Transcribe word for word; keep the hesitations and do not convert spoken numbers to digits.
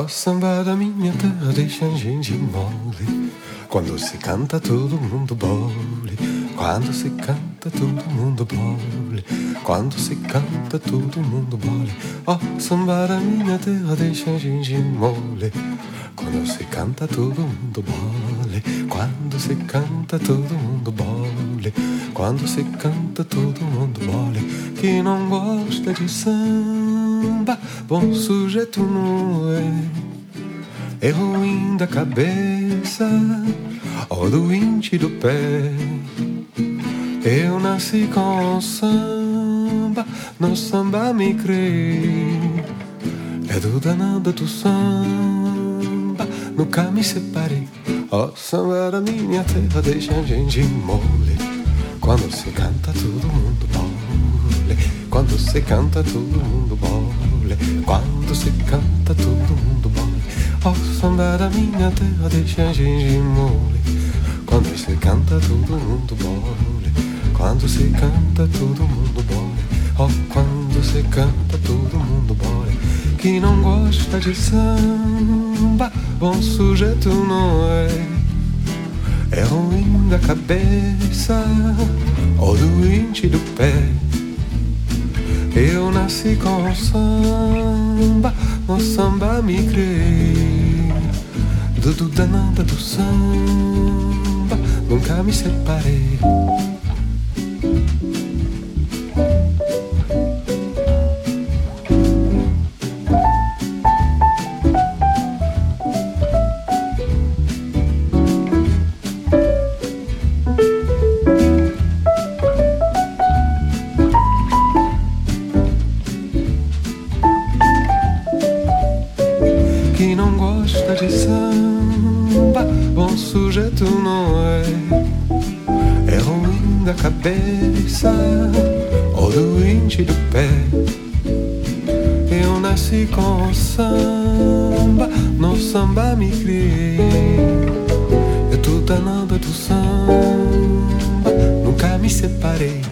samba da minha terra deixa a gente mole. Quando se canta todo mundo bole. Quando se canta todo mundo bole. Quando se canta todo mundo bole. Oh, samba da minha terra deixa a gente mole. Quando se canta todo mundo bole. Quando se canta todo mundo bole. Quando se canta todo mundo bole. Que não gosta de samba, bom sujeito não é. É ruim da cabeça ou doente do pé. Eu nasci com o samba, no samba me criei. É do danado do samba, nunca me separei. Ó, samba da minha terra deixa a gente mole. Quando se canta todo mundo mole. Quando se canta todo mundo mole. Quando se canta todo mundo mole. Ó, samba da minha terra deixa a gente mole. Quando se canta todo mundo mole. Quando se canta todo mundo mole. Ó, quando se canta todo mundo mole. Que não gosta de samba, bom sujeito não é. É ruim da cabeça ou doente do pé. Eu nasci com o samba, no samba me criei. Do danada do samba, nunca me separei. Que não gosta de samba, bom sujeito não é. É ruim da cabeça ou doente do pé. Eu nasci com o samba, no samba me criei. Eu tô danada do samba, nunca me separei.